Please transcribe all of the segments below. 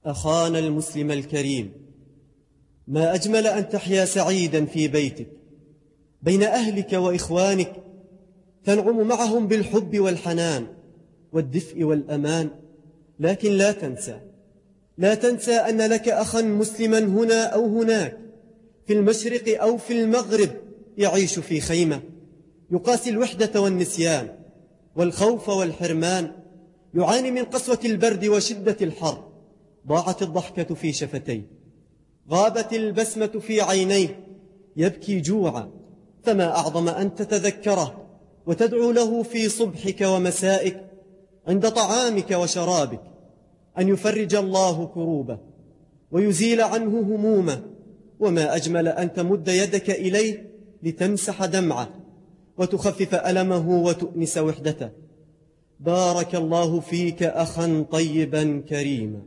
أخانا المسلم الكريم، ما أجمل أن تحيا سعيدا في بيتك بين أهلك وإخوانك، تنعم معهم بالحب والحنان والدفء والأمان. لكن لا تنسى أن لك أخا مسلما هنا أو هناك، في المشرق أو في المغرب، يعيش في خيمة، يقاسي الوحدة والنسيان والخوف والحرمان، يعاني من قسوة البرد وشدة الحر. ضاعت الضحكة في شفتيه، غابت البسمة في عينيه، يبكي جوعا. فما أعظم أن تتذكره وتدعو له في صبحك ومسائك، عند طعامك وشرابك، أن يفرج الله كروبه ويزيل عنه همومه. وما أجمل أن تمد يدك إليه لتمسح دمعه وتخفف ألمه وتؤنس وحدته. بارك الله فيك أخا طيبا كريما.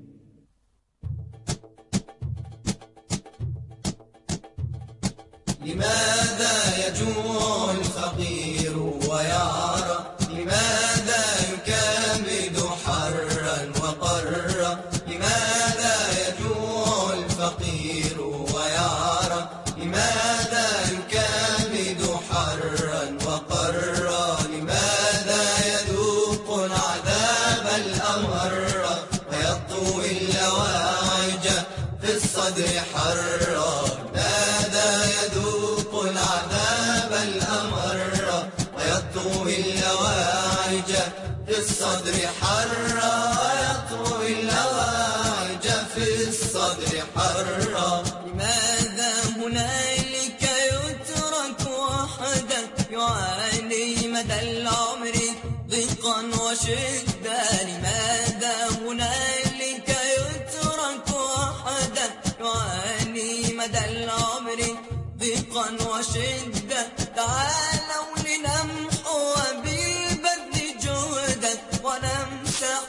لماذا يجوع الفقير ويعرى؟ لماذا يكابد حرا وقرا؟ لماذا يجوع الفقير ويعرى؟ لماذا يكابد حرا وقرا؟ لماذا يذوق العذاب الأمر ويطوي اللواعج في الصدر حرا؟ يذوق العذاب الأمر ويطوي اللواعج في الصدر حرا، ويطوي اللواعج في الصدر حرا. لماذا هنالك يترك وحدا يعاني مدى العمر ضيقا وشدة؟ لماذا هنالك يترك وحدا يعاني مدى العمر ضيقا وشدة؟ تعالوا لنمحو بالبذل جهدا ونمسح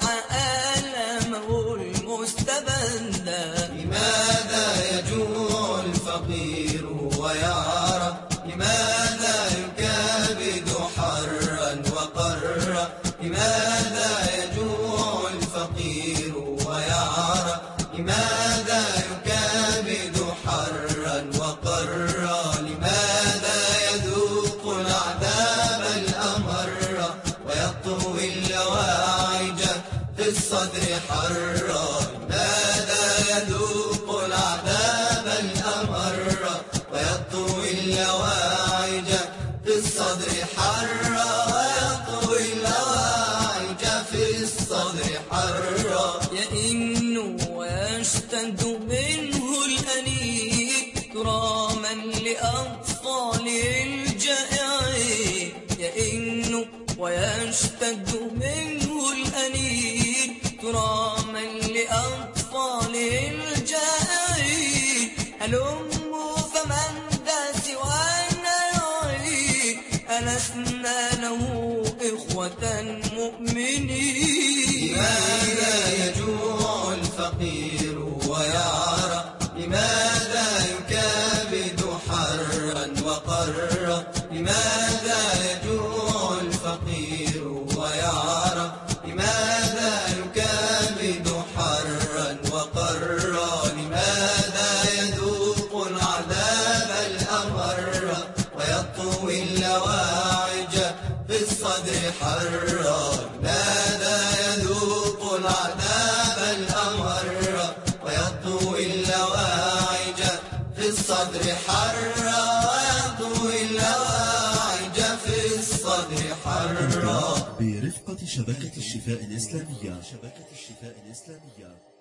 آلامه المستبدة. لماذا يجوع الفقير ويعرى؟ لماذا يكابد حرا وقرا؟ لماذا يجوع الفقير ويعرى؟ لماذا يكابد حرا وقرا؟ لماذا يذوق العذاب الأمر ويطوي اللواعج في الصدر حرا؟ لماذا يذوق العذاب الأمر ويطوي اللواعج في الصدر حرا؟ ويطوي اللواعج في الصدر حرا. يئن ويشتد منه الأنين كراما لأطفال الجائعين. يئن ويشتد منه الأنين كراما لأطفال الجائعين. هلموا فمن ذا سوانا يعين، ألسنا له إخوة مؤمنين. لماذا يجوع الفقير ويعرى؟ لماذا يكابد حرا وقرا؟ لماذا يجوع الفقير ويعرى؟ لماذا يكابد حرا وقرا؟ لماذا يذوق العذاب الأمر ويطوي اللواعج في الصدر حرا؟ لماذا يذوق العذاب الأمر ويطوي اللواعج في الصدر حرا؟ ويطوي اللواعج في الصدر حرا. برفقة شبكة الشفاء الإسلامية.